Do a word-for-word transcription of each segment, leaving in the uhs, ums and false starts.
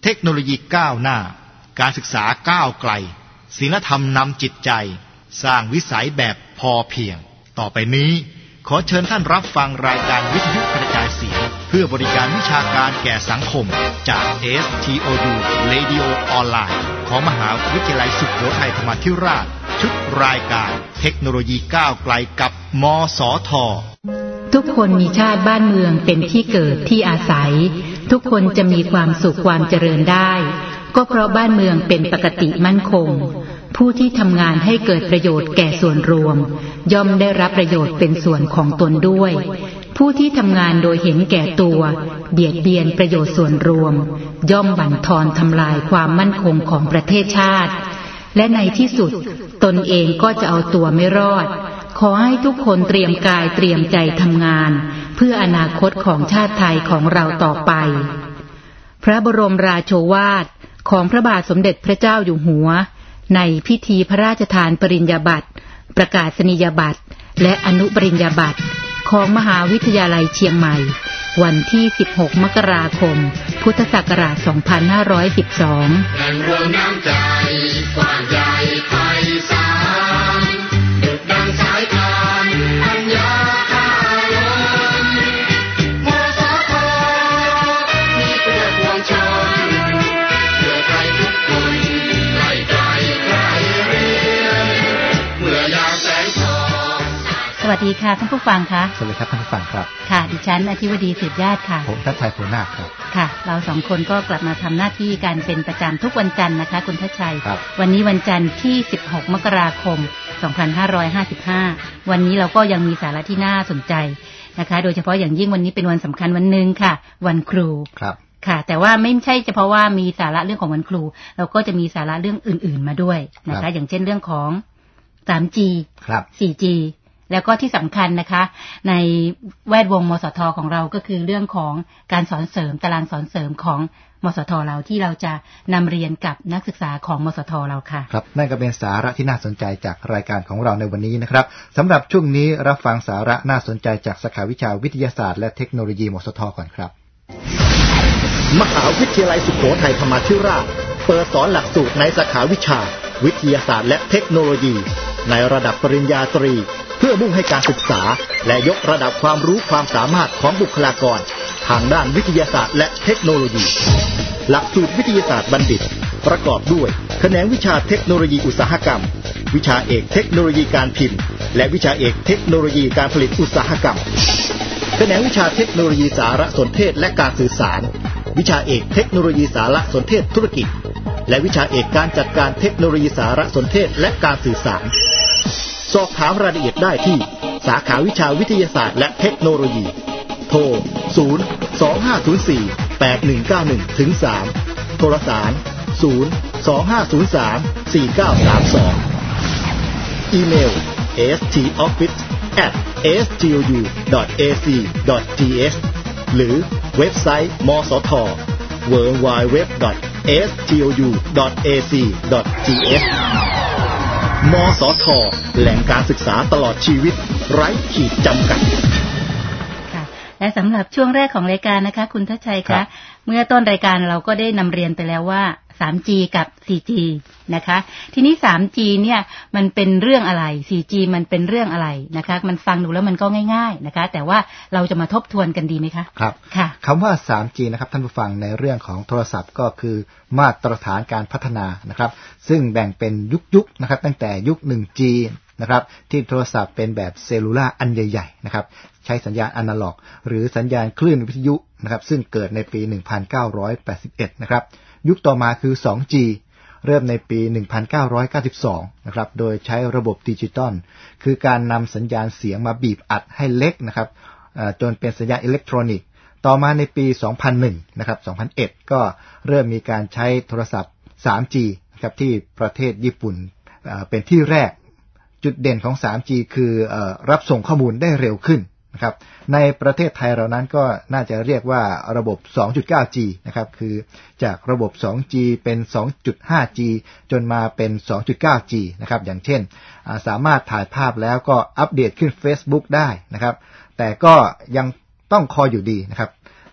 เทคโนโลยีก้าวหน้าการศึกษาก้าวไกลศีลธรรมนำจิตใจสร้างวิสัยแบบพอเพียงต่อไปนี้ขอเชิญท่านรับฟังรายการวิทยุกระจายเสียงเพื่อบริการวิชาการแก่สังคมจาก เอ เอส ที โอ ยู Radio Online ของมหาวิทยาลัยสุโขทัยธรรมาธิราชชุดรายการเทคโนโลยีก้าวไกลกับมสท. ทุกคนมีชาติบ้านเมืองเป็นที่เกิดที่อาศัยทุกคนจะมีความสุขความเจริญได้ก็เพราะบ้านเมืองเป็นปกติมั่นคงผู้ที่ทำงานให้เกิดประโยชน์แก่ส่วนรวมย่อมได้รับประโยชน์เป็นส่วนของตนด้วยผู้ที่ทำงานโดยเห็นแก่ตัวเบียดเบียนประโยชน์ส่วนรวมย่อมบั่นทอนทำลายความมั่นคงของประเทศชาติและในที่สุดตนเองก็จะเอาตัวไม่รอดขอให้ทุกคนเตรียมกายเตรียมใจทำงานเพื่ออนาคตของชาติไทยของเราต่อไปพระบรมราโชวาทของพระบาทสมเด็จพระเจ้าอยู่หัวในพิธีพระราชทานปริญญาบัตรประกาศนียบัตรและอนุปริญญาบัตรของมหาวิทยาลัยเชียงใหม่วันที่สิบหกมกราคมพุทธศักราชสองพันห้าร้อยสิบสองแห่งรวมน้ำใจกว้างใหญ่ไพศาลดุจดังสายทานปัญญาพาล้นมสท.มีเพื่อปวงชนเพื่อใครทุกคนไกลไกลใครเรียนเมื่อยามแสงทองสวัสดีค่ะท่านผู้ฟังคะสวัสดีครับท่านผู้ฟังครับค่ะดิฉันอธิวดีสืบญาติค่ะผมทัชชัยโพนาคครับค่ะเราสองคนก็กลับมาทำหน้าที่การเป็นประจำทุกวันจันทร์นะคะคุณทัชชัยวันนี้วันจันทร์ที่สิบหกมกราคมสองพันห้าร้อยห้าสิบห้าวันนี้เราก็ยังมีสาระที่น่าสนใจนะคะโดยเฉพาะอย่างยิ่งวันนี้เป็นวันสำคัญวันนึงค่ะวันครูครับค่ะแต่ว่าไม่ใช่เฉพาะว่ามีสาระเรื่องของวันครูเราก็จะมีสาระเรื่องอื่นๆมาด้วยนะคะอย่างเช่นเรื่องของ สามจีครับสี่จีแล้วก็ที่สำคัญนะคะในแวดวงมสท.ของเราก็คือเรื่องของการสอนเสริมตารางสอนเสริมของมสท.เราที่เราจะนำเรียนกับนักศึกษาของมสท.เราค่ะครับนั่นก็เป็นสาระที่น่าสนใจจากรายการของเราในวันนี้นะครับสำหรับช่วงนี้รับฟังสาระน่าสนใจจากสาขาวิชาวิทยาศาสตร์และเทคโนโลยีมสท.ก่อนครับมหาวิทยาลัยสุโขทัยธรรมาธิราชเปิดสอนหลักสูตรในสาขาวิชาวิทยาศาสตร์และเทคโนโลยีในระดับปริญญาตรีเพื่อมุ่งให้การศึกษาและยกระดับความรู้ความสามารถของบุคลากรทางด้านวิทยาศาสตร์และเทคโนโลยีหลักสูตรวิทยาศาสตร์บัณฑิตประกอบด้วยแขนงวิชาเทคโนโลยีอุตสาหกรรมวิชาเอกเทคโนโลยีการพิมพ์และวิชาเอกเทคโนโลยีการผลิตอุตสาหกรรมแขนงวิชาเทคโนโลยีสารสนเทศและการสื่อสารวิชาเอกเทคโนโลยีสารสนเทศธุรกิจและวิชาเอกการจัดการเทคโนโลยีสารสนเทศและการสื่อสารสอบถามรายละเอียดได้ที่สาขาวิชาวิทยาศาสตร์และเทคโนโลยีโทรศูนย์ สอง ห้า ศูนย์ สี่ แปด หนึ่ง เก้า หนึ่ง ถึง สามโทรสารศูนย์ สอง ห้า ศูนย์ สาม สี่ เก้า สาม สองอีเมล เอ เอส ที ออฟฟิศ แอท เอ เอส ที โอ ยู ดอท เอ ซี ดอท ที เอส หรือเว็บไซต์มสท ดับเบิลยู ดับเบิลยู ดับเบิลยู ดอท เอ เอส ที โอ ยู ดอท เอ ซี ดอท ที เอส มสท.แหล่งการศึกษาตลอดชีวิตไร้ขีดจำกัดค่ะและสำหรับช่วงแรกของรายการนะคะคุณทัชชัยคะเมื่อต้นรายการเราก็ได้นำเรียนไปแล้วว่า สามจี กับ สี่จี นะคะทีนี้ สามจี เนี่ยมันเป็นเรื่องอะไร สี่จี มันเป็นเรื่องอะไรนะคะมันฟังดูแล้วมันก็ง่ายๆนะคะแต่ว่าเราจะมาทบทวนกันดีไหมคะครับค่ะคำว่า สามจี นะครับท่านผู้ฟังในเรื่องของโทรศัพท์ก็คือมาตรฐานการพัฒนานะครับซึ่งแบ่งเป็นยุคๆนะครับตั้งแต่ยุค หนึ่งจี นะครับที่โทรศัพท์เป็นแบบเซลลูล่าอันใหญ่ๆนะครับใช้สัญญาณอนาล็อกหรือสัญญาณคลื่นวิทยุนะครับซึ่งเกิดในปี หนึ่งพันเก้าร้อยแปดสิบเอ็ด นะครับยุคต่อมาคือ สองจี เริ่มในปี หนึ่งพันเก้าร้อยเก้าสิบสอง นะครับโดยใช้ระบบดิจิตอลคือการนำสัญญาณเสียงมาบีบอัดให้เล็กนะครับจนเป็นสัญญาณอิเล็กทรอนิกส์ต่อมาในปี สองพันหนึ่ง นะครับ สองพันเอ็ด ก็เริ่มมีการใช้โทรศัพท์ สามจี นะครับที่ประเทศญี่ปุ่นเป็นที่แรกจุดเด่นของ สามจี คือรับส่งข้อมูลได้เร็วขึ้นนะครับในประเทศไทยเรานั้นก็น่าจะเรียกว่าระบบ สองจุดเก้าจี นะครับคือจากระบบ สองจี เป็น สองจุดห้าจี จนมาเป็น สองจุดเก้าจี นะครับอย่างเช่นสามารถถ่ายภาพแล้วก็อัปเดตขึ้น Facebook ได้นะครับแต่ก็ยังต้องคอยอยู่ดีนะครับแ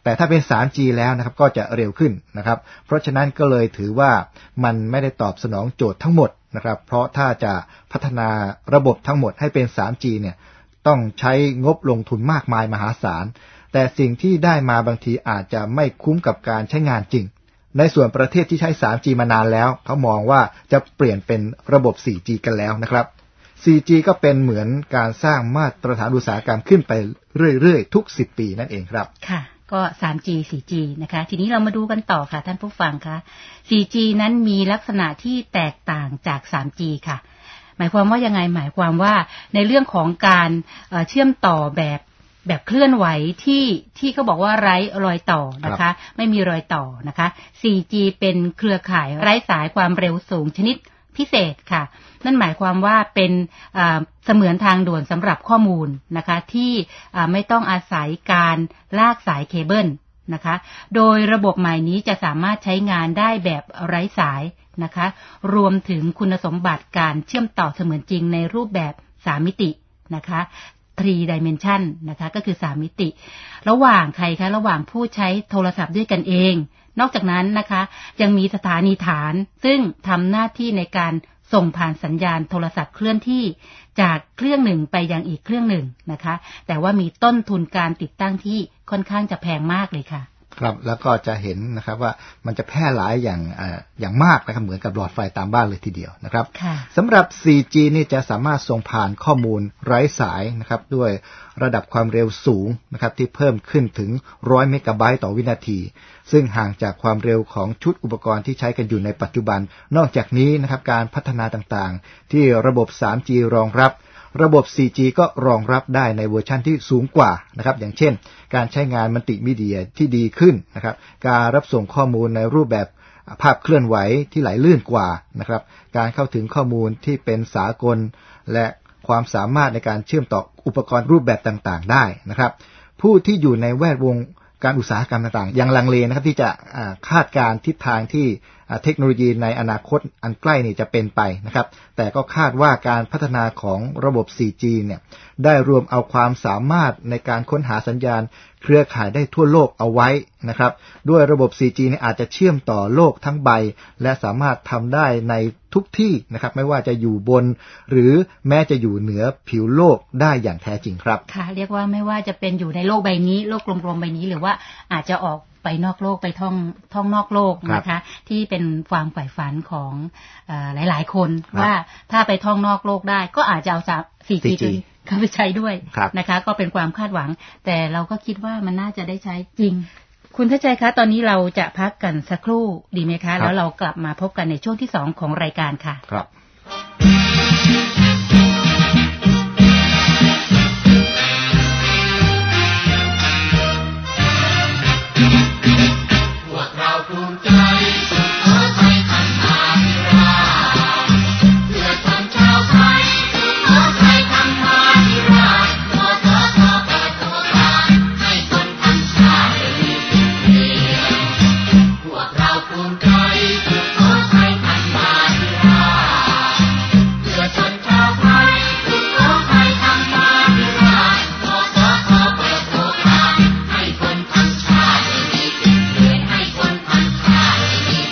แต่ถ้าเป็น ทรี จี แล้วนะครับก็จะเร็วขึ้นนะครับเพราะฉะนั้นก็เลยถือว่ามันไม่ได้ตอบสนองโจทย์ทั้งหมดนะครับเพราะถ้าจะพัฒนาระบบทั้งหมดให้เป็น ทรี จี เนี่ยต้องใช้งบลงทุนมากมายมหาศาลแต่สิ่งที่ได้มาบางทีอาจจะไม่คุ้มกับการใช้งานจริงในส่วนประเทศที่ใช้ ทรี จี มานานแล้วเขามองว่าจะเปลี่ยนเป็นระบบ โฟร์ จี กันแล้วนะครับ โฟร์ จี ก็เป็นเหมือนการสร้างมาตรฐานอุตสาหกรรมขึ้นไปเรื่อยๆทุกสิบปีนั่นเองครับค่ะก็ ทรี จี โฟร์ จี นะคะทีนี้เรามาดูกันต่อค่ะท่านผู้ฟังคะ โฟร์ จี นั้นมีลักษณะที่แตกต่างจาก ทรี จี ค่ะหมายความว่ายังไงหมายความว่าในเรื่องของการเอ่อเชื่อมต่อแบบแบบเคลื่อนไหวที่ที่เขาบอกว่าไร้รอยต่อนะคะไม่มีรอยต่อนะคะ โฟร์ จี เป็นเครือข่ายไร้สายความเร็วสูงชนิดพิเศษค่ะนั่นหมายความว่าเป็นเสมือนทางด่วนสำหรับข้อมูลนะคะที่ไม่ต้องอาศัยการลากสายเคเบิลนะคะโดยระบบใหม่นี้จะสามารถใช้งานได้แบบไร้สายนะคะรวมถึงคุณสมบัติการเชื่อมต่อเสมือนจริงในรูปแบบสามมิตินะคะthree dimension นะคะก็คือสามมิติระหว่างใครคะระหว่างผู้ใช้โทรศัพท์ด้วยกันเองนอกจากนั้นนะคะยังมีสถานีฐานซึ่งทำหน้าที่ในการส่งผ่านสัญญาณโทรศัพท์เคลื่อนที่จากเครื่องหนึ่งไปยังอีกเครื่องหนึ่งนะคะแต่ว่ามีต้นทุนการติดตั้งที่ค่อนข้างจะแพงมากเลยค่ะครับแล้วก็จะเห็นนะครับว่ามันจะแพร่หลายอย่างอ่าอย่างมากนะครับเหมือนกับหลอดไฟตามบ้านเลยทีเดียวนะครับสำหรับ โฟร์ จี นี่จะสามารถส่งผ่านข้อมูลไร้สายนะครับด้วยระดับความเร็วสูงนะครับที่เพิ่มขึ้นถึงหนึ่งร้อยเมกะไบต์ต่อวินาทีซึ่งห่างจากความเร็วของชุดอุปกรณ์ที่ใช้กันอยู่ในปัจจุบันนอกจากนี้นะครับการพัฒนาต่างๆที่ระบบ ทรี จี รองรับระบบ โฟร์ จี ก็รองรับได้ในเวอร์ชันที่สูงกว่านะครับอย่างเช่นการใช้งานมัลติมีเดียที่ดีขึ้นนะครับการรับส่งข้อมูลในรูปแบบภาพเคลื่อนไหวที่ไหลลื่นกว่านะครับการเข้าถึงข้อมูลที่เป็นสากลและความสามารถในการเชื่อมต่ออุปกรณ์รูปแบบต่างๆได้นะครับผู้ที่อยู่ในแวดวงการอุตสาหกรรมต่างๆยังลังเลนะครับที่จะคาดการทิศทางที่เทคโนโลยีในอนาคตอันใกล้นี่จะเป็นไปนะครับแต่ก็คาดว่าการพัฒนาของระบบ โฟร์ จี เนี่ยได้รวมเอาความสามารถในการค้นหาสัญญาณเครือข่ายได้ทั่วโลกเอาไว้นะครับด้วยระบบ โฟร์ จี เนี่ยอาจจะเชื่อมต่อโลกทั้งใบและสามารถทำได้ในทุกที่นะครับไม่ว่าจะอยู่บนหรือแม้จะอยู่เหนือผิวโลกได้อย่างแท้จริงครับค่ะเรียกว่าไม่ว่าจะเป็นอยู่ในโลกใบนี้โลกกลมๆใบนี้หรือว่าอาจจะออกไปนอกโลกไปท่องท่องนอกโลกนะคะที่เป็นความใฝ่ฝันของเอ่อหลายๆคนว่าถ้าไปท่องนอกโลกได้ก็อาจจะเอา โฟร์ จี เข้าไปใช้ด้วยนะคะก็เป็นความคาดหวังแต่เราก็คิดว่ามันน่าจะได้ใช้จริงคุณทัชชัยคะตอนนี้เราจะพักกันสักครู่ดีไหมคะแล้วเรากลับมาพบกันในช่วงที่สองของรายการค่ะครับ Thank you.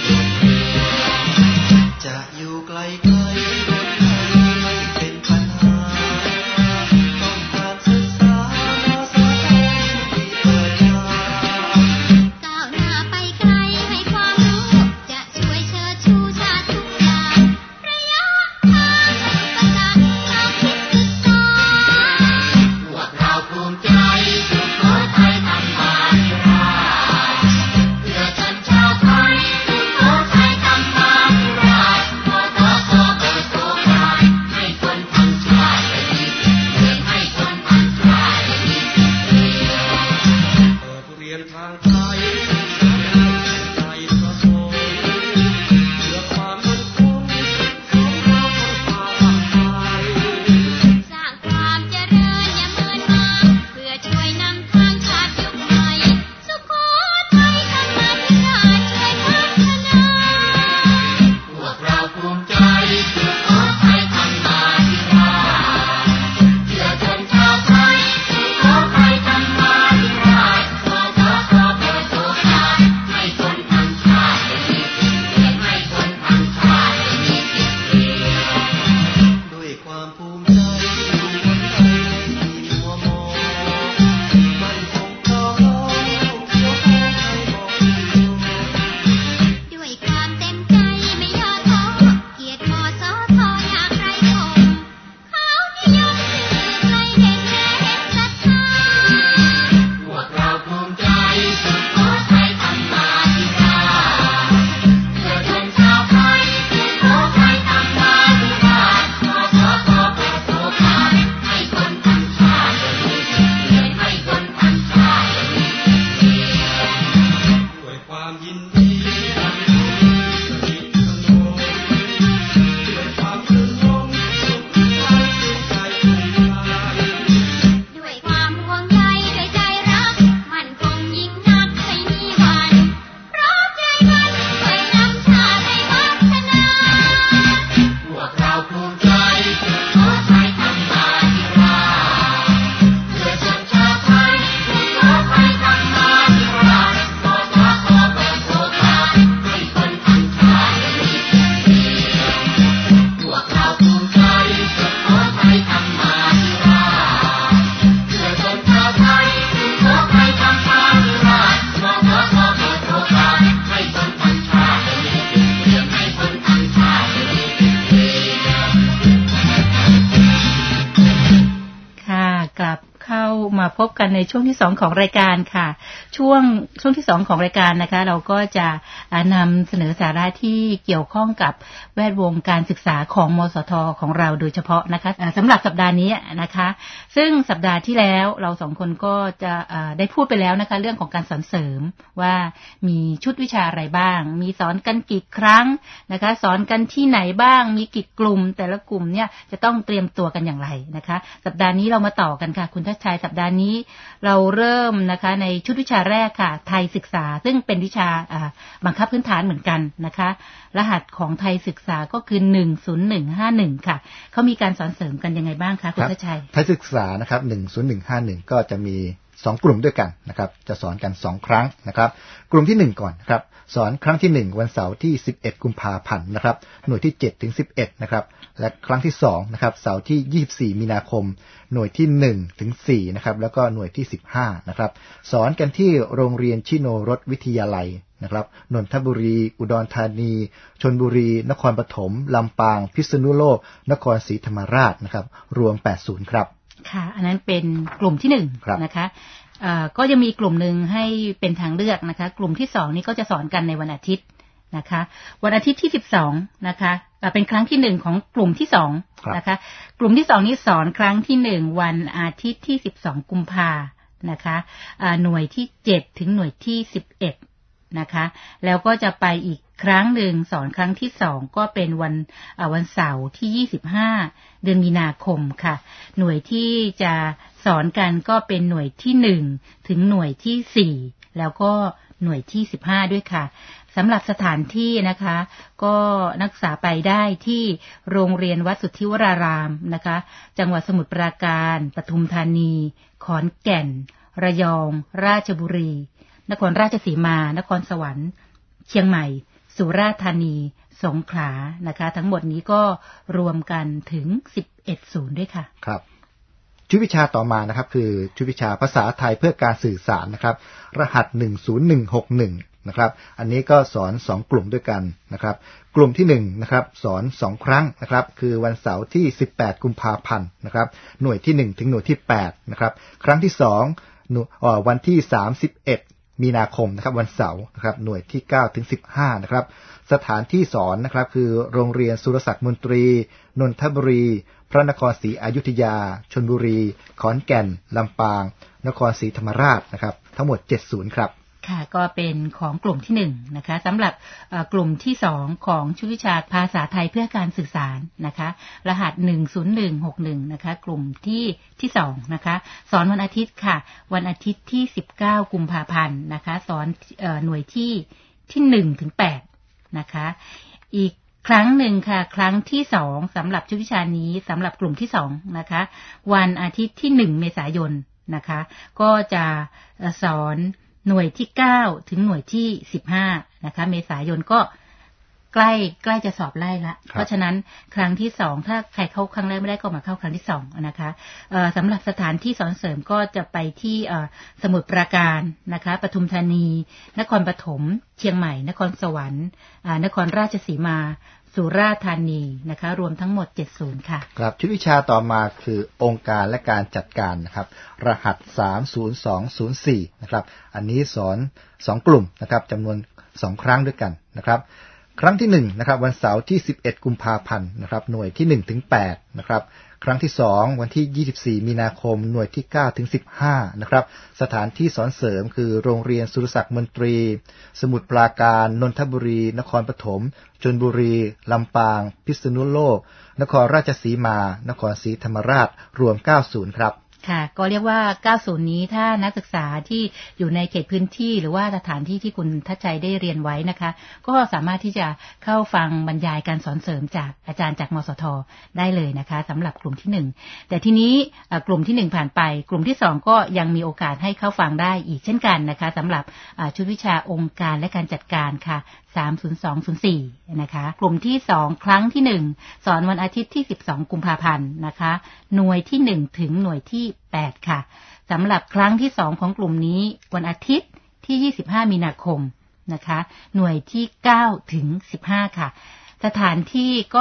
มาพบกันในช่วงที่สองของรายการค่ะช่วงช่วงที่สองของรายการนะคะเราก็จะนำเสนอสาระที่เกี่ยวข้องกับแวดวงการศึกษาของมสทของเราโดยเฉพาะนะคะสำหรับสัปดาห์นี้นะคะซึ่งสัปดาห์ที่แล้วเราสองคนก็จะได้พูดไปแล้วนะคะเรื่องของการสอนเสริมว่ามีชุดวิชาอะไรบ้างมีสอนกันกี่ครั้งนะคะสอนกันที่ไหนบ้างมีกี่กลุ่มแต่ละกลุ่มเนี่ยจะต้องเตรียมตัวกันอย่างไรนะคะสัปดาห์นี้เรามาต่อกันค่ะคุณทัชชัยสัปดาห์นี้เราเริ่มนะคะในชุดวิชาแรกค่ะไทยศึกษาซึ่งเป็นวิชาบังคับพื้นฐานเหมือนกันนะคะรหัสของไทยศึกษาก็คือหนึ่ง ศูนย์ หนึ่ง ห้า หนึ่งค่ะเขามีการสอนเสริมกันยังไงบ้างคะคุณทัชชัยไทยศึกษานะครับหนึ่ง ศูนย์ หนึ่ง ห้า หนึ่งก็จะมีสองกลุ่มด้วยกันนะครับจะสอนกันสองครั้งนะครับกลุ่มที่หนึ่งก่อนนะครับสอนครั้งที่หนึ่งวันเสาร์ที่สิบเอ็ดกุมภาพันธ์นะครับหน่วยที่เจ็ดถึงสิบเอ็ดนะครับและครั้งที่สองนะครับเสาร์ที่ยี่สิบสี่มีนาคมหน่วยที่หนึ่งถึงสี่นะครับแล้วก็หน่วยที่สิบห้านะครับสอนกันที่โรงเรียนชิโนรสวิทยาลัยนะครับนนทบุรีอุดรธานีชลบุรีนครปฐมลำปางพิษณุโลกนครศรีธรรมราชนะครับรวมแปดสิบครับค่ะอันนั้นเป็นกลุ่มที่หนึ่งนะคะก็จะมีกลุ่มหนึ่งให้เป็นทางเลือกนะคะกลุ่มที่สองนี้ก็จะสอนกันในวันอาทิตย์นะคะวันอาทิตย์ที่สิบสองนะคะเป็นครั้งที่หนึ่งของกลุ่มที่สองนะคะกลุ่มที่สองนี้สอนครั้งที่หนึ่งวันอาทิตย์ที่สิบสองกุมภานะคะหน่วยที่เจ็ดถึงหน่วยที่สิบเอ็ดนะคะแล้วก็จะไปอีกครั้งหนึ่งสอนครั้งที่สองก็เป็นวันวันเสาร์ที่ยี่สิบห้าเดือนมีนาคมค่ะหน่วยที่จะสอนกันก็เป็นหน่วยที่หนึ่งถึงหน่วยที่สี่แล้วก็หน่วยที่สิบห้าด้วยค่ะสำหรับสถานที่นะคะก็นักศึกษาไปได้ที่โรงเรียนวัดสุทธิวรารามนะคะจังหวัดสมุทรปราการปทุมธานีขอนแก่นระยองราชบุรีนครราชสีมานครสวรรค์เชียงใหม่สุราษฎร์ธานีสงขลานะคะทั้งหมดนี้ก็รวมกันถึงสิบเอ็ดศูนย์ด้วยค่ะครับชุดวิชาต่อมานะครับคือชุดวิชาภาษาไทยเพื่อการสื่อสารนะครับรหัสหนึ่ง ศูนย์ หนึ่ง หก หนึ่งนะครับอันนี้ก็สอนสองกลุ่มด้วยกันนะครับกลุ่มที่หนึ่งนะครับสอนสองครั้งนะครับคือวันเสาร์ที่สิบแปดกุมภาพันธ์นะครับหน่วยที่หนึ่งถึงหน่วยที่แปดนะครับครั้งที่สองอ่อวันที่สามสิบเอ็ดมีนาคมนะครับวันเสาร์นะครับหน่วยที่เก้าถึงสิบห้านะครับสถานที่สอนนะครับคือโรงเรียนสุรศักดิ์มนตรีนนทบุรีพระนครศรีอยุธยาชลบุรีขอนแก่นลำปางนครศรีธรรมราชนะครับทั้งหมดเจ็ดศูนย์ครับค่ะก็เป็นของกลุ่มที่หนึ่งนะคะสำหรับกลุ่มที่สองของชุดวิชาภาษาไทยเพื่อการสื่อสารนะคะรหัสหนึ่ง ศูนย์ หนึ่ง หก หนึ่งนะคะกลุ่มที่ที่สองนะคะสอนวันอาทิตย์ค่ะวันอาทิตย์ที่สิบเก้ากุมภาพันธ์นะคะสอนหน่วยที่ที่หนึ่งถึงแปดนะคะอีกครั้งหนึ่งค่ะครั้งที่สองสำหรับชุดวิชานี้สำหรับกลุ่มที่สองนะคะวันอาทิตย์ที่หนึ่งเมษายนนะคะก็จะสอนหน่วยที่เก้าถึงหน่วยที่สิบห้านะคะเมษายนก็ใกล้ใกล้จะสอบไล่ละเพราะฉะนั้นครั้งที่สองถ้าใครเข้าครั้งแรกไม่ได้ก็มาเข้าครั้งที่สองนะคะสำหรับสถานที่สอนเสริมก็จะไปที่สมุทรปราการนะคะปทุมธานีนครปฐมเชียงใหม่นครสวรรค์นครราชสีมาสุราษฎร์ธานีนะคะรวมทั้งหมดเจ็ดศูนย์ค่ะครับชุดวิชาต่อมาคือองค์การและการจัดการนะครับรหัสสาม ศูนย์ สอง ศูนย์ สี่นะครับอันนี้สอนสองกลุ่มนะครับจำนวนสองครั้งด้วยกันนะครับครั้งที่หนึ่งนะครับวันเสาร์ที่สิบเอ็ดกุมภาพันธ์นะครับหน่วยที่หนึ่งถึงแปดนะครับครั้งที่สองวันที่ยี่สิบสี่มีนาคมหน่วยที่เก้าถึงสิบห้านะครับสถานที่สอนเสริมคือโรงเรียนสุรศักดิ์มนตรีสมุทรปราการนนทบุรีนครปฐมชลบุรีลำปางพิษณุโลกนครราชสีมานครศรีธรรมราชรวมเก้าศูนย์ครับค่ะก็เรียกว่าเก้าศูนย์นี้ถ้านักศึกษาที่อยู่ในเขตพื้นที่หรือว่าสถานที่ที่คุณทัชชัยได้เรียนไว้นะคะก็สามารถที่จะเข้าฟังบรรยายการสอนเสริมจากอาจารย์จากมสทได้เลยนะคะสำหรับกลุ่มที่หนึ่งแต่ทีนี้กลุ่มที่หนึ่งผ่านไปกลุ่มที่สองก็ยังมีโอกาสให้เข้าฟังได้อีกเช่นกันนะคะสำหรับชุดวิชาองค์การและการจัดการค่ะสาม ศูนย์ สอง ศูนย์ สี่นะคะกลุ่มที่สองครั้งที่หนึ่งสอนวันอาทิตย์ที่สิบสองกุมภาพันธ์นะคะหน่วยที่หนึ่งถึงหน่วยที่แปดค่ะสำหรับครั้งที่สองของกลุ่มนี้วันอาทิตย์ที่ยี่สิบห้ามีนาคมนะคะหน่วยที่เก้าถึงสิบห้าค่ะสถานที่ก็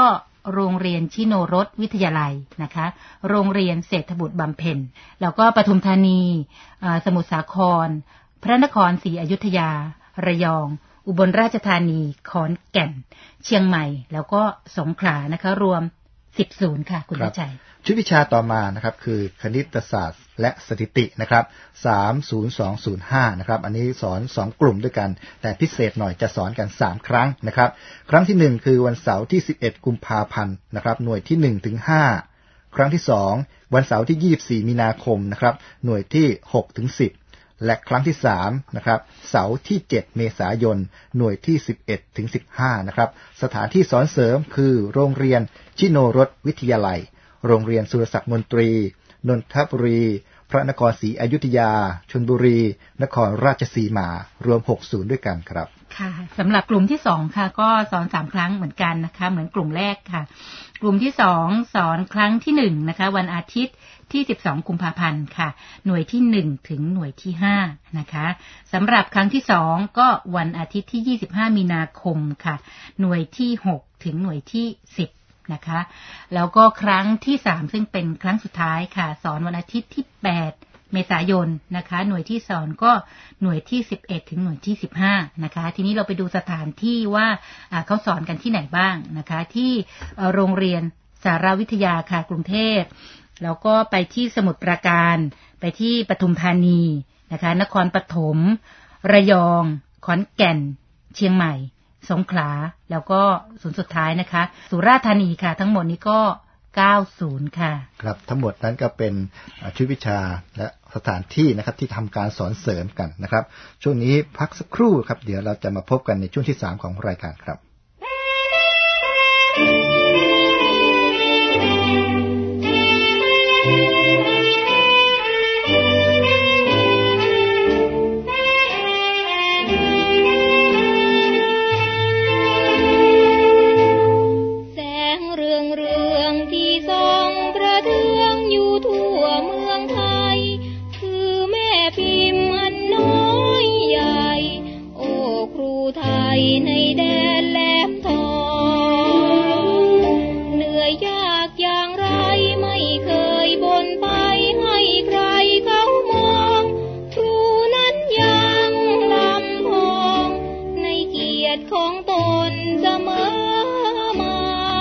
โรงเรียนชิโนรสวิทยาลัยนะคะโรงเรียนเศรษฐบุตรบำเพ็ญแล้วก็ปทุมธานีสมุทรสาครพระนครศรีอยุธยาระยองอุบลราชธานีขอนแก่นเชียงใหม่แล้วก็สงขลานะคะรวมสิบศูนย์ค่ะคุณวิชัยชุดวิชาต่อมานะครับคือคณิตศาสตร์และสถิตินะครับสาม ศูนย์ สอง ศูนย์ ห้านะครับอันนี้สอนสองกลุ่มด้วยกันแต่พิเศษหน่อยจะสอนกันสามครั้งนะครับครั้งที่หนึ่งคือวันเสาร์ที่สิบเอ็ดกุมภาพันธ์นะครับหน่วยที่หนึ่งถึงห้าครั้งที่สองวันเสาร์ที่ยี่สิบสี่มีนาคมนะครับหน่วยที่หกถึงสิบและครั้งที่สามนะครับเสาร์ที่เจ็ดเมษายนหน่วยที่สิบเอ็ดถึงสิบห้านะครับสถานที่สอนเสริมคือโรงเรียนชิโนรสวิทยาลัยโรงเรียนสุรศักดิ์มนตรีนนทบุรีพระนครศรีอยุธยาชลบุรีนครราชสีมารวมหกศูนย์ด้วยกันครับค่ะสำหรับกลุ่มที่สองค่ะก็สอนสามครั้งเหมือนกันนะคะเหมือนกลุ่มแรกค่ะกลุ่มที่สองสอนครั้งที่หนึ่งนะคะวันอาทิตย์ที่สิบสองกุมภาพันธ์ค่ะหน่วยที่หนึ่งถึงหน่วยที่ห้านะคะสำหรับครั้งที่สองก็วันอาทิตย์ที่ยี่สิบห้ามีนาคมค่ะหน่วยที่หกถึงหน่วยที่สิบนะคะแล้วก็ครั้งที่สามซึ่งเป็นครั้งสุดท้ายค่ะสอนวันอาทิตย์ที่แปดเมษายนนะคะหน่วยที่สอนก็หน่วยที่สิบเอ็ดถึงหน่วยที่สิบห้านะคะทีนี้เราไปดูสถานที่ว่าเขาสอนกันที่ไหนบ้างนะคะที่โรงเรียนสารวิทยาค่ะกรุงเทพแล้วก็ไปที่สมุทรปราการไปที่ปทุมธานีนะคะนครปฐมระยองขอนแก่นเชียงใหม่สงขลาแล้วก็ศูนย์สุดท้ายนะคะสุราษฎร์ธานีค่ะทั้งหมดนี้ก็เก้าศูนย์ค่ะครับทั้งหมดนั้นก็เป็นชุดวิชาและสถานที่นะครับที่ทำการสอนเสริมกันนะครับช่วงนี้พักสักครู่ครับเดี๋ยวเราจะมาพบกันในช่วงที่สามของรายการครับในแดนแหลมทองเหนื่อยยากอย่างไรไม่เคยบ่นไปให้ใครเขามองครูนั้นยังลำพองในเกียรติของตนเสมอมา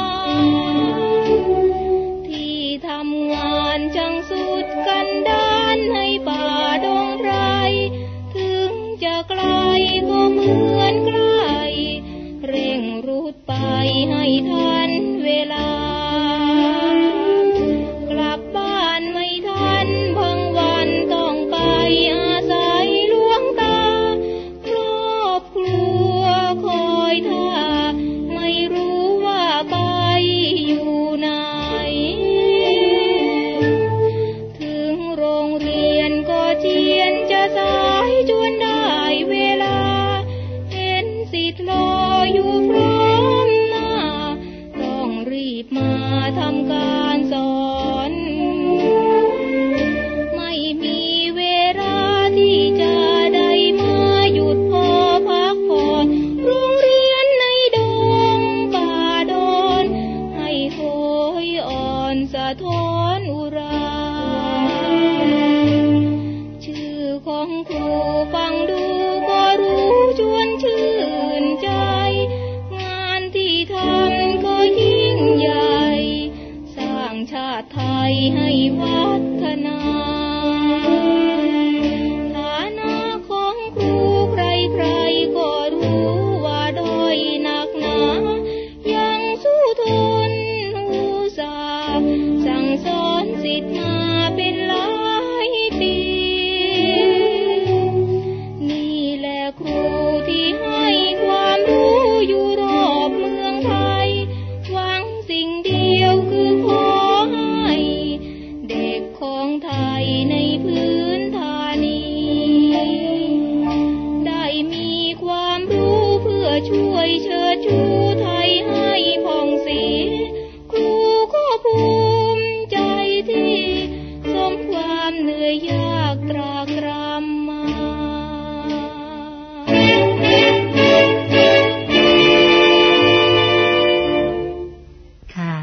ที่ทำงานจังสุดกันดานให้ป่าดงไพรถึงจะไกลก็เหมือนไกลเร่งรุดไปให้ทันเวลากลับบ้านไม่ทันบางวันต้องไปอาศัยหลวงตาครอบครัวคอยท่าไม่รู้ว่าไปอยู่ไหนถึงโรงเรียนก็เจียนจะสายจนได้เวลาเห็นสิทธิ์รออยู่พร้อมหน้าต้องรีบมาทำการสอนไม่มีเวลาที่จะได้มาหยุดพอพักผ่อนโรงเรียนในดงป่าดอนให้โหยอ่อนสะท้อนอุราชื่อของครูฟังดูก็รู้ชวนชื่นใจงานที่ทำก็ยิ่งใหญ่สร้างชาติไทยให้วัฒนาฐานะของครูใครๆก็รู้ว่าด้อยหนักหนายังสู้ทนอุตส่าห์สั่งสอนศิษย์มาเป็นหลายปีนี่แหละครูที่ให้ความรู้อยู่รอบเมืองไทยหวังสิ่งเดียวคือขอให้เด็กของไทยในพื้นฐานีได้มีความรู้เพื่อช่วยเชิดชูไทยให้ผ่องศรีครูก็ภูมิใจที่สมความเหนื่อยยากตรากตรำมาค่ะ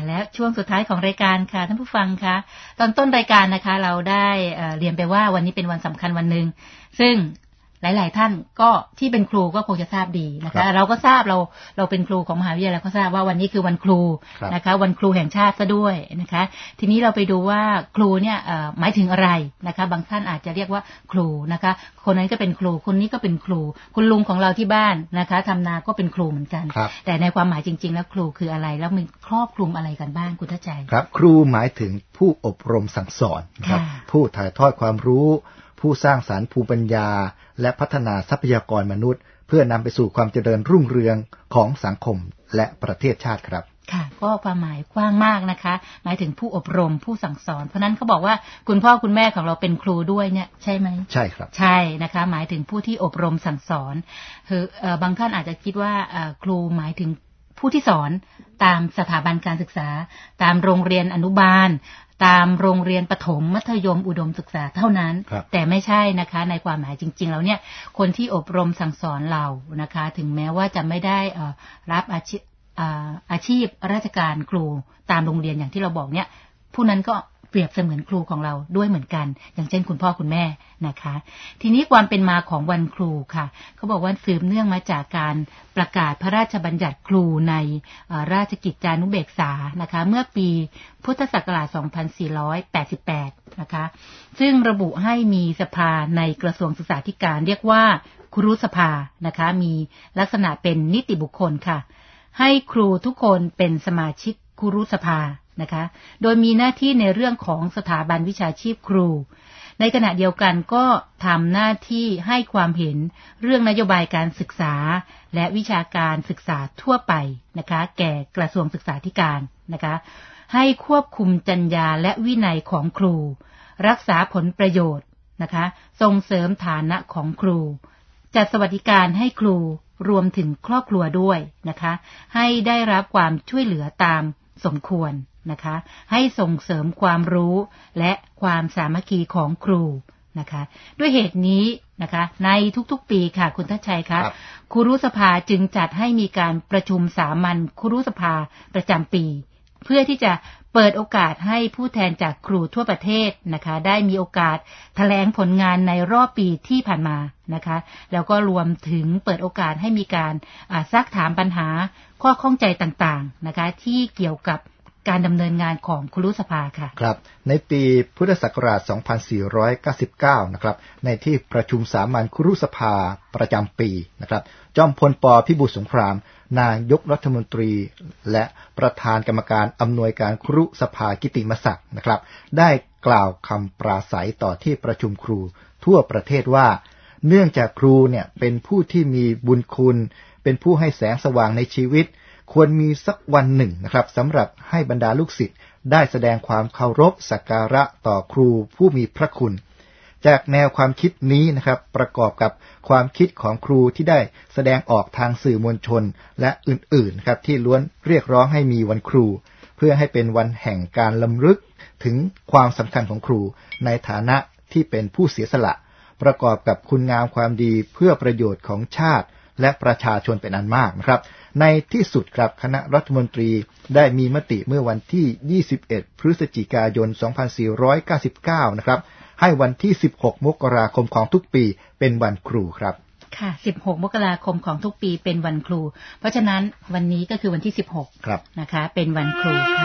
ช่วงสุดท้ายของรายการค่ะท่านผู้ฟังคะตอนต้นรายการนะคะเราได้เรียนไปว่าวันนี้เป็นวันสำคัญวันหนึ่งซึ่งหลายๆท่านก็ที่เป็นครูก็คงจะทราบดีนะคะเราก็ทราบเราเราเป็นครูของมหาวิทยาลัยก็ทราบว่าวันนี้คือวันครูนะคะวันครูแห่งชาติซะด้วยนะคะทีนี้เราไปดูว่าครูเนี่ยหมายถึงอะไรนะคะบางท่านอาจจะเรียกว่าครูนะคะคนนั้นก็เป็นครูคนนี้ก็เป็นครูคุณลุงของเราที่บ้านนะคะทำนาก็เป็นครูเหมือนกันแต่ในความหมายจริงๆแล้วครูคืออะไรแล้วมันครอบคลุมอะไรกันบ้างคุณทัชชัยครับครูหมายถึงผู้อบรมสั่งสอนครับผู้ถ่ายทอดความรู้ผู้สร้างสรรค์ภูมิปัญญาและพัฒนาทรัพยากรมนุษย์เพื่อนำไปสู่ความเจริญรุ่งเรืองของสังคมและประเทศชาติครับค่ะก็ความหมายกว้างมากนะคะหมายถึงผู้อบรมผู้สั่งสอนเพราะนั้นเขาบอกว่าคุณพ่อคุณแม่ของเราเป็นครูด้วยเนี่ยใช่ไหมใช่ครับใช่นะคะหมายถึงผู้ที่อบรมสั่งสอนคือบางท่านอาจจะคิดว่าครูหมายถึงผู้ที่สอนตามสถาบันการศึกษาตามโรงเรียนอนุบาลตามโรงเรียนประถมมัธยมอุดมศึกษาเท่านั้นแต่ไม่ใช่นะคะในความหมายจริงๆแล้วเนี่ยคนที่อบรมสั่งสอนเรานะคะถึงแม้ว่าจะไม่ได้รับอาชีพอาชีพราชการครูตามโรงเรียนอย่างที่เราบอกเนี่ยผู้นั้นก็เปรียบเสมือนครูของเราด้วยเหมือนกันอย่างเช่นคุณพ่อคุณแม่นะคะทีนี้ความเป็นมาของวันครูค่ะเขาบอกว่าสืบเนื่องมาจากการประกาศพระราชบัญญัติครูในราชกิจจานุเบกษานะคะเมื่อปีพุทธศักราชสองพันสี่ร้อยแปดสิบแปดนะคะซึ่งระบุให้มีสภาในกระทรวงศึกษาธิการเรียกว่าครุสภานะคะมีลักษณะเป็นนิติบุคคลค่ะให้ครูทุกคนเป็นสมาชิกครุสภานะคะโดยมีหน้าที่ในเรื่องของสถาบันวิชาชีพครูในขณะเดียวกันก็ทำหน้าที่ให้ความเห็นเรื่องนโยบายการศึกษาและวิชาการศึกษาทั่วไปนะคะแก่กระทรวงศึกษาธิการนะคะให้ควบคุมจรรยาและวินัยของครูรักษาผลประโยชน์นะคะส่งเสริมฐานะของครูจัดสวัสดิการให้ครูรวมถึงครอบครัวด้วยนะคะให้ได้รับความช่วยเหลือตามสมควรนะคะให้ส่งเสริมความรู้และความสามัคคีของครูนะคะด้วยเหตุนี้นะคะในทุกๆปีค่ะคุณทัชชัยคะครุสภาจึงจัดให้มีการประชุมสามัญครุสภาประจำปีเพื่อที่จะเปิดโอกาสให้ผู้แทนจากครูทั่วประเทศนะคะได้มีโอกาสแถลงผลงานในรอบปีที่ผ่านมานะคะแล้วก็รวมถึงเปิดโอกาสให้มีการซักถามปัญหาข้อข้องใจต่างๆนะคะที่เกี่ยวกับการดำเนินงานของครุสภาค่ะครับในปีพุทธศักราชสองพันสี่ร้อยเก้าสิบเก้านะครับในที่ประชุมสามัญครุสภาประจำปีนะครับจอมพลป.พิบูลสงครามนายกรัฐมนตรีและประธานกรรมการอำนวยการครุสภากิติมศักดิ์นะครับได้กล่าวคำปราศัยต่อที่ประชุมครูทั่วประเทศว่าเนื่องจากครูเนี่ยเป็นผู้ที่มีบุญคุณเป็นผู้ให้แสงสว่างในชีวิตควรมีสักวันหนึ่งนะครับสำหรับให้บรรดาลูกศิษย์ได้แสดงความเคารพสักการะต่อครูผู้มีพระคุณจากแนวความคิดนี้นะครับประกอบกับความคิดของครูที่ได้แสดงออกทางสื่อมวลชนและอื่นๆครับที่ล้วนเรียกร้องให้มีวันครูเพื่อให้เป็นวันแห่งการรำลึกถึงความสำคัญของครูในฐานะที่เป็นผู้เสียสละประกอบกับคุณงามความดีเพื่อประโยชน์ของชาติและประชาชนเป็นอันมากนะครับในที่สุดครับคณะรัฐมนตรีได้มีมติเมื่อวันที่ยี่สิบเอ็ดพฤศจิกายนสองพันสี่ร้อยเก้าสิบเก้านะครับให้วันที่สิบหกมกราคมของทุกปีเป็นวันครูครับค่ะสิบหกมกราคมของทุกปีเป็นวันครูเพราะฉะนั้นวันนี้ก็คือวันที่สิบหกครับนะคะเป็นวันครูค่ะ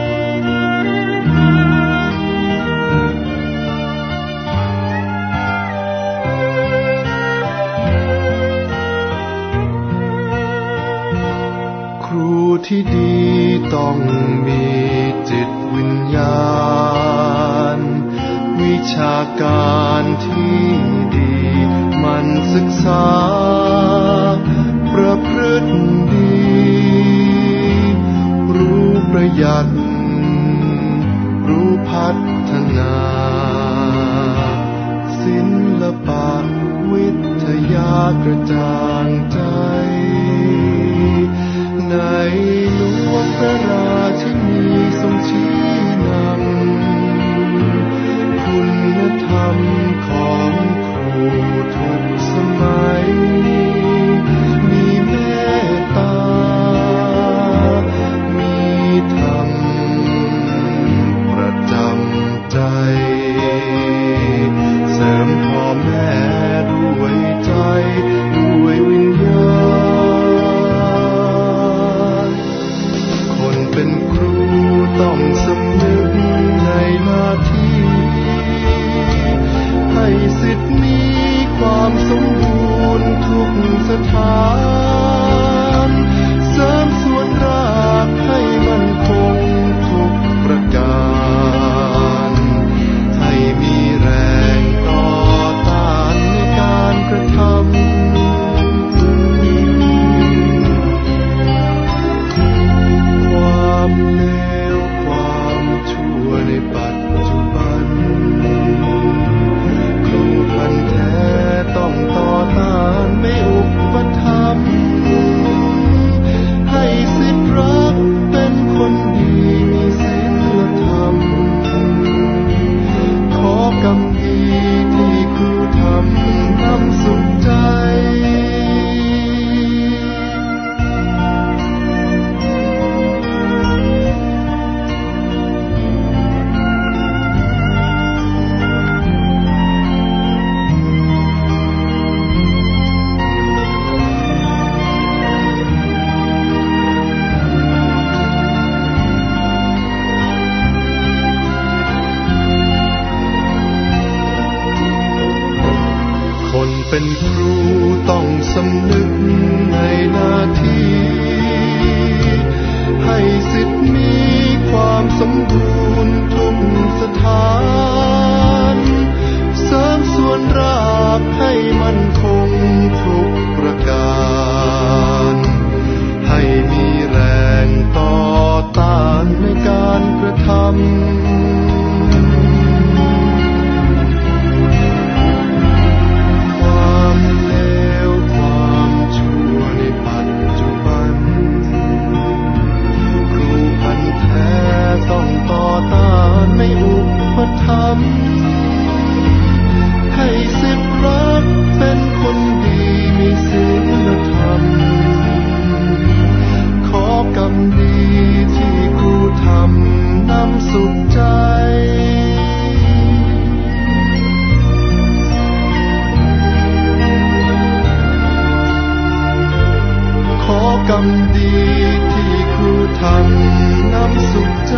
ครูที่ดีต้องมีจิตวิญญาณวิชาการที่ดีมันศึกษาประพฤติดีรู้ประหยัดรู้พัฒนาศิลปะวิทยากระจ่างใจในหลวงพระราชินีทรงชี้นำคุณธรรมของครูทุกสมัยมีเมตตามีธรรมกรรมดีที่ครูทำน้ำสุขใจ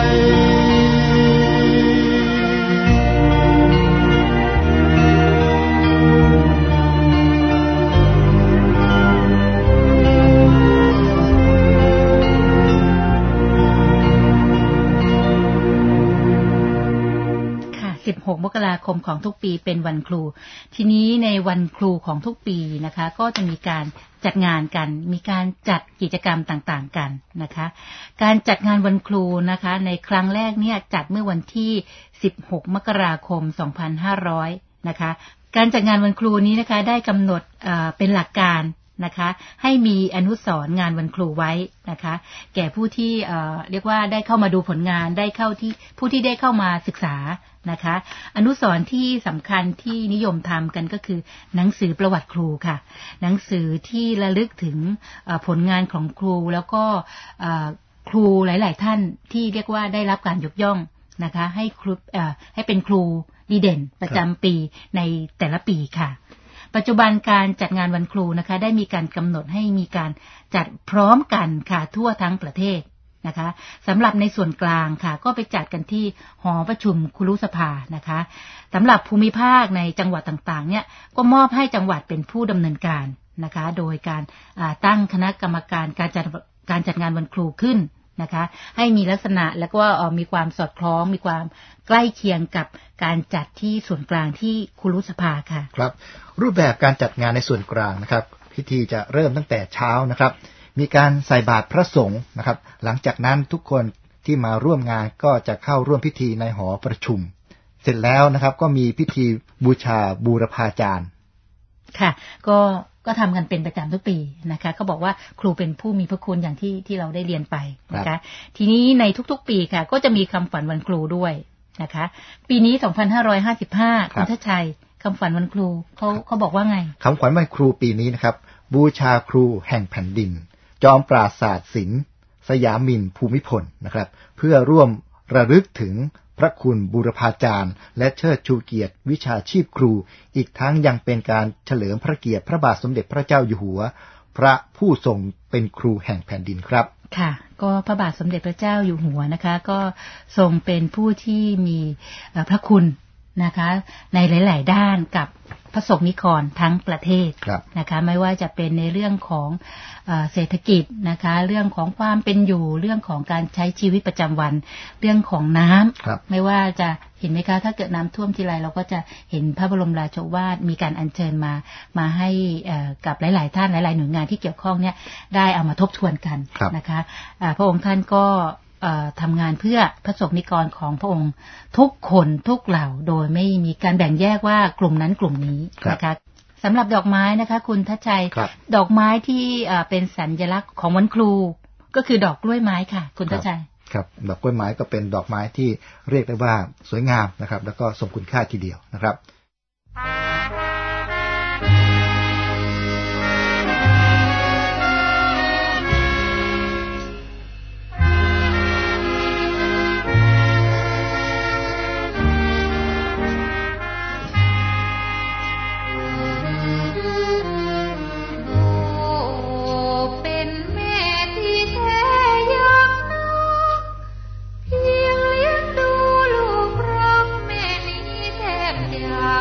สิบหกมกราคมของทุกปีเป็นวันครูทีนี้ในวันครูของทุกปีนะคะก็จะมีการจัดงานกันมีการจัดกิจกรรมต่างๆกันนะคะการจัดงานวันครูนะคะในครั้งแรกเนี่ยจัดเมื่อวันที่สิบหกมกราคมสองพันห้าร้อยนะคะการจัดงานวันครูนี้นะคะได้กำหนดเอ่อเป็นหลักการนะคะให้มีอนุสรณ์งานวันครูไว้นะคะแก่ผู้ที่เอ่อเรียกว่าได้เข้ามาดูผลงานได้เข้าที่ผู้ที่ได้เข้ามาศึกษานะคะอนุสรณ์ที่สำคัญที่นิยมทำกันก็คือหนังสือประวัติครูค่ะหนังสือที่ระลึกถึงผลงานของครูแล้วก็ครูหลายๆท่านที่เรียกว่าได้รับการยกย่องนะคะให้ครูให้เป็นครูดีเด่นประจำปีในแต่ละปีค่ะปัจจุบันการจัดงานวันครูนะคะได้มีการกำหนดให้มีการจัดพร้อมกันค่ะทั่วทั้งประเทศนะคะสำหรับในส่วนกลางค่ะก็ไปจัดกันที่หอประชุมครุสภานะคะสำหรับภูมิภาคในจังหวัดต่างๆเนี่ยก็มอบให้จังหวัดเป็นผู้ดำเนินการนะคะโดยการตั้งคณะกรรมการการจัดการจัดงานวันครูขึ้นนะคะให้มีลักษณะแล้วก็มีความสอดคล้องมีความใกล้เคียงกับการจัดที่ส่วนกลางที่ครุสภาค่ะครับรูปแบบการจัดงานในส่วนกลางนะครับพิธีจะเริ่มตั้งแต่เช้านะครับมีการใส่บาตรพระสงฆ์นะครับหลังจากนั้นทุกคนที่มาร่วมงานก็จะเข้าร่วมพิธีในหอประชุมเสร็จแล้วนะครับก็มีพิธีบูชาบูรพาจารย์ค่ะก็ก็ทำกันเป็นประจำทุกปีนะคะเขาบอกว่าครูเป็นผู้มีพระคุณอย่างที่ที่เราได้เรียนไปนะคะทีนี้ในทุกๆปีค่ะก็จะมีคำฝันวันครูด้วยนะคะปีนี้สองพันห้าร้อยห้าสิบห้าคุณทัชชัยคำฝันวันครูเขาเขาบอกว่าไงคำขวัญวันครูปีนี้นะครับบูชาครูแห่งแผ่นดินจอมปราศาสตร์ศิลป์สยามินภูมิพลนะครับเพื่อร่วมระลึกถึงพระคุณบูรพาจารย์และเชิดชูเกียรติวิชาชีพครูอีกทั้งยังเป็นการเฉลิมพระเกียรติพระบาทสมเด็จพระเจ้าอยู่หัวพระผู้ทรงเป็นครูแห่งแผ่นดินครับค่ะก็พระบาทสมเด็จพระเจ้าอยู่หัวนะคะก็ทรงเป็นผู้ที่มีพระคุณนะคะในหลายๆด้านกับพระสงฆ์นิกรทั้งประเทศนะคะไม่ว่าจะเป็นในเรื่องของเอ่อเศรษฐกิจนะคะเรื่องของความเป็นอยู่เรื่องของการใช้ชีวิตประจำวันเรื่องของน้ำไม่ว่าจะเห็นไหมคะถ้าเกิดน้ำท่วมทีไรเราก็จะเห็นพระบรมราโชวาทมีการอัญเชิญมามาให้กับหลายๆท่านหลายๆหน่วยงานที่เกี่ยวข้องเนี่ยได้เอามาทบทวนกันนะคะพระองค์ท่านก็ทำงานเพื่อพระสงฆ์นิกรของพระองค์ทุกคนทุกเหล่าโดยไม่มีการแบ่งแยกว่ากลุ่มนั้นกลุ่มนี้นะคะสำหรับดอกไม้นะคะคุณทัชชัยดอกไม้ที่เป็นสัญลักษณ์ของวันครูก็คือดอกกล้วยไม้ค่ะคุณทัชชัยครับดอกกล้วยไม้ก็เป็นดอกไม้ที่เรียกได้ว่าสวยงามนะครับแล้วก็สมคุณค่าทีเดียวนะครับอย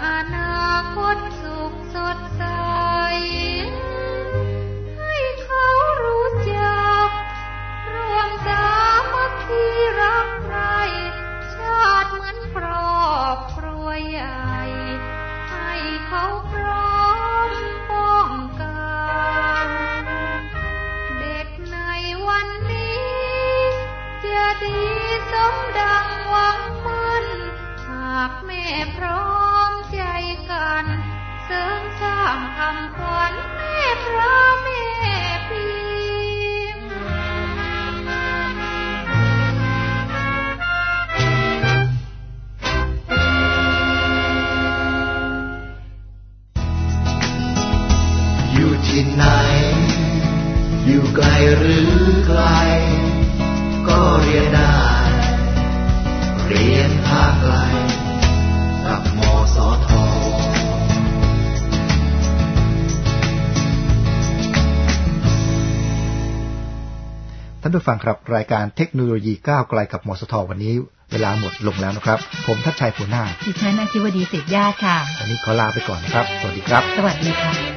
นาคตสุขสดใสให้เขารู้จักรวมสามัคคีรักใครชาติเหมือนครอบครัวใหญ่ให้เขาพร้อมป้องกันเด็กในวันนี้จะดีสมดังหวังมั่นหากแม่พร้อมใจกันเสริมสร้างคำขวัญแม่พระแม่พิมพ์อยู่ที่ไหนอยู่ไกลหรือไกลก็เรียนได้เรียนภาคไกลกับมสทท่านผู้ฟังครับรายการเทคโนโลยีก้าวไกลกับมสทวันนี้เวลาหมดลงแล้วนะครับผมทัชชัยภูนาถดิฉันอาชีวดีเศษญาติค่ะวันนี้ขอลาไปก่อนนะครับสวัสดีครับสวัสดีค่ะ